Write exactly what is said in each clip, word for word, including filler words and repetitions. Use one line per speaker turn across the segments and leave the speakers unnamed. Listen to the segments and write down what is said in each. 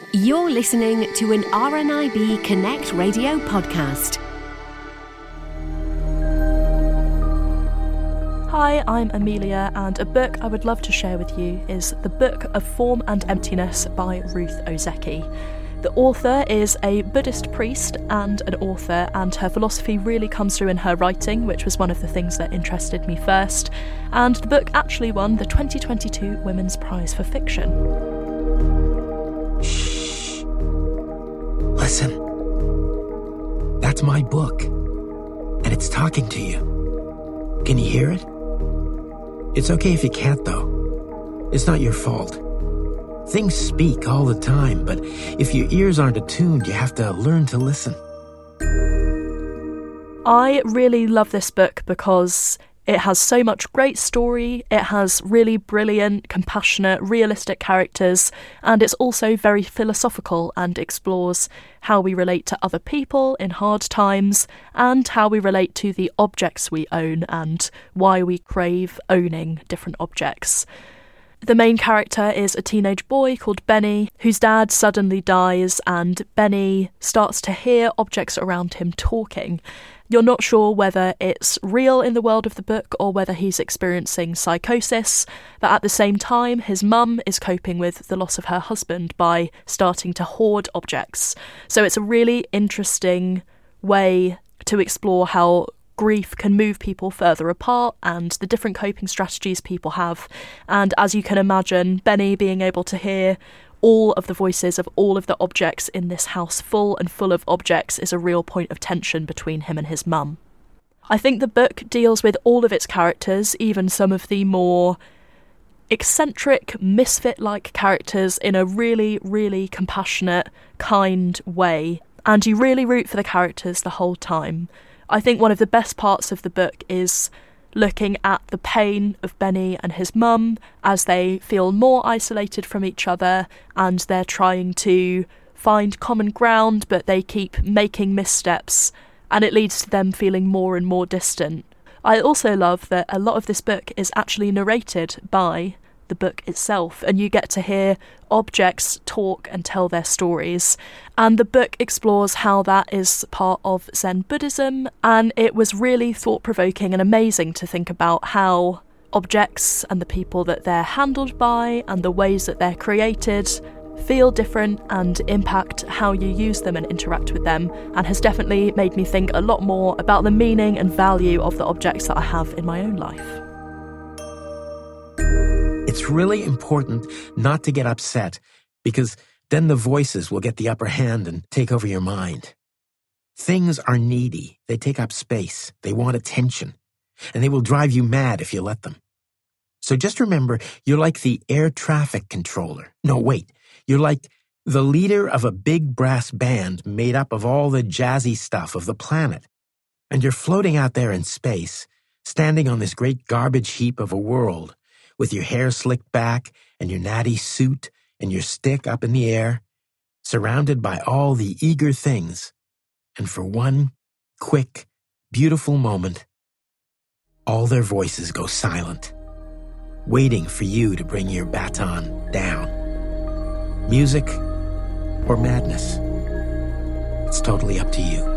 You're listening to an R N I B Connect radio podcast.
Hi, I'm Amelia, and a book I would love to share with you is The Book of Form and Emptiness by Ruth Ozeki. The author is a Buddhist priest and an author, and her philosophy really comes through in her writing, which was one of the things that interested me first. And the book actually won the twenty twenty-two Women's Prize for Fiction.
Shh. Listen. That's my book. And it's talking to you. Can you hear it? It's okay if you can't, though. It's not your fault. Things speak all the time, but if your ears aren't attuned, you have to learn to listen.
I really love this book because it has so much great story, it has really brilliant, compassionate, realistic characters, and it's also very philosophical and explores how we relate to other people in hard times and how we relate to the objects we own and why we crave owning different objects. The main character is a teenage boy called Benny, whose dad suddenly dies, and Benny starts to hear objects around him talking. You're not sure whether it's real in the world of the book or whether he's experiencing psychosis, but at the same time, his mum is coping with the loss of her husband by starting to hoard objects. So it's a really interesting way to explore how grief can move people further apart and the different coping strategies people have. And as you can imagine, Benny being able to hear all of the voices of all of the objects in this house full and full of objects is a real point of tension between him and his mum. I think the book deals with all of its characters, even some of the more eccentric, misfit-like characters, in a really, really compassionate, kind way. And you really root for the characters the whole time. I think one of the best parts of the book is looking at the pain of Benny and his mum as they feel more isolated from each other and they're trying to find common ground, but they keep making missteps and it leads to them feeling more and more distant. I also love that a lot of this book is actually narrated by the book itself, and you get to hear objects talk and tell their stories. And the book explores how that is part of Zen Buddhism, and it was really thought-provoking and amazing to think about how objects and the people that they're handled by and the ways that they're created feel different and impact how you use them and interact with them, and has definitely made me think a lot more about the meaning and value of the objects that I have in my own life.
It's really important not to get upset, because then the voices will get the upper hand and take over your mind. Things are needy. They take up space. They want attention. And they will drive you mad if you let them. So just remember, you're like the air traffic controller. No, wait. You're like the leader of a big brass band made up of all the jazzy stuff of the planet. And you're floating out there in space, standing on this great garbage heap of a world, with your hair slicked back and your natty suit and your stick up in the air, surrounded by all the eager things. And for one quick, beautiful moment, all their voices go silent, waiting for you to bring your baton down. Music or madness, it's totally up to you.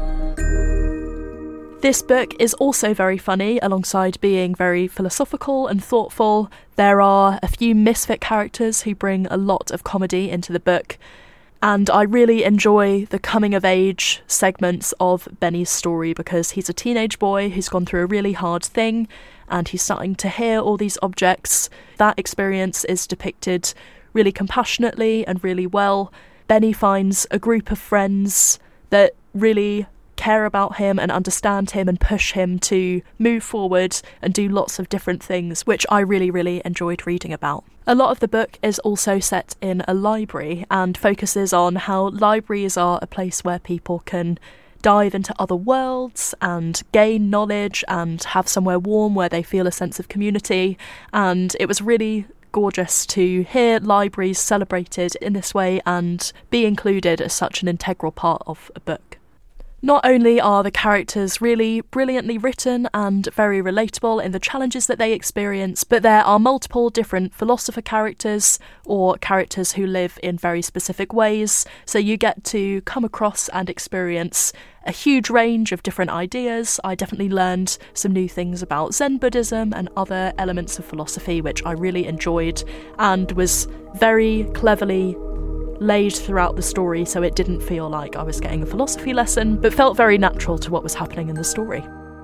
This book is also very funny, alongside being very philosophical and thoughtful. There are a few misfit characters who bring a lot of comedy into the book, and I really enjoy the coming-of-age segments of Benny's story because he's a teenage boy who's gone through a really hard thing, and he's starting to hear all these objects. That experience is depicted really compassionately and really well. Benny finds a group of friends that really care about him and understand him and push him to move forward and do lots of different things, which I really, really enjoyed reading about. A lot of the book is also set in a library and focuses on how libraries are a place where people can dive into other worlds and gain knowledge and have somewhere warm where they feel a sense of community. And it was really gorgeous to hear libraries celebrated in this way and be included as such an integral part of a book. Not only are the characters really brilliantly written and very relatable in the challenges that they experience, but there are multiple different philosopher characters or characters who live in very specific ways, so you get to come across and experience a huge range of different ideas. I definitely learned some new things about Zen Buddhism and other elements of philosophy, which I really enjoyed and was very cleverly laid throughout the story, so it didn't feel like I was getting a philosophy lesson, but felt very natural to what was happening in the story.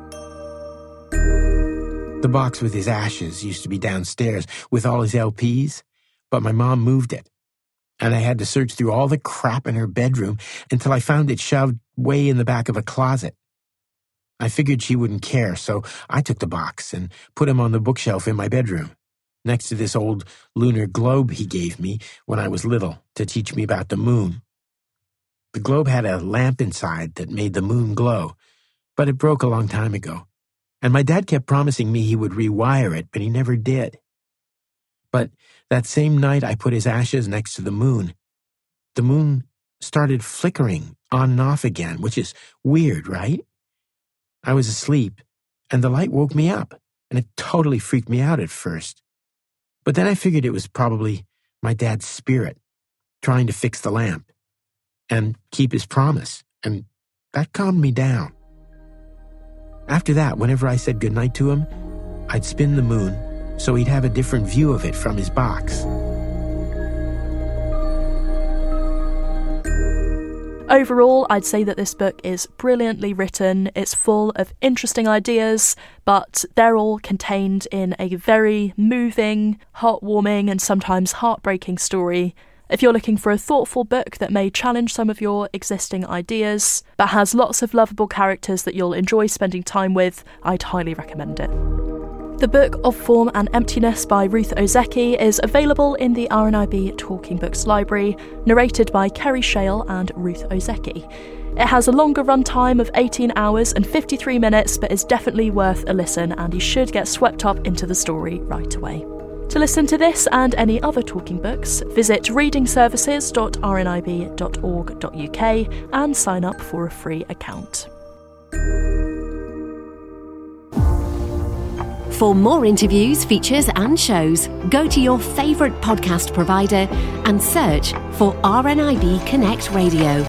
The box with his ashes used to be downstairs with all his L Ps, but my mom moved it, and I had to search through all the crap in her bedroom until I found it shoved way in the back of a closet. I figured she wouldn't care, so I took the box and put him on the bookshelf in my bedroom, next to this old lunar globe he gave me when I was little to teach me about the moon. The globe had a lamp inside that made the moon glow, but it broke a long time ago, and my dad kept promising me he would rewire it, but he never did. But that same night I put his ashes next to the moon. The moon started flickering on and off again, which is weird, right? I was asleep, and the light woke me up, and it totally freaked me out at first. But then I figured it was probably my dad's spirit trying to fix the lamp and keep his promise, and that calmed me down. After that, whenever I said goodnight to him, I'd spin the moon so he'd have a different view of it from his box.
Overall, I'd say that this book is brilliantly written. It's full of interesting ideas, but they're all contained in a very moving, heartwarming, and sometimes heartbreaking story. If you're looking for a thoughtful book that may challenge some of your existing ideas, but has lots of lovable characters that you'll enjoy spending time with, I'd highly recommend it. The Book of Form and Emptiness by Ruth Ozeki is available in the R N I B Talking Books library, narrated by Kerry Shale and Ruth Ozeki. It has a longer runtime of eighteen hours and fifty-three minutes, but is definitely worth a listen, and you should get swept up into the story right away. To listen to this and any other talking books, visit reading services dot r n i b dot org dot u k and sign up for a free account.
For more interviews, features and shows, go to your favourite podcast provider and search for R N I B Connect Radio.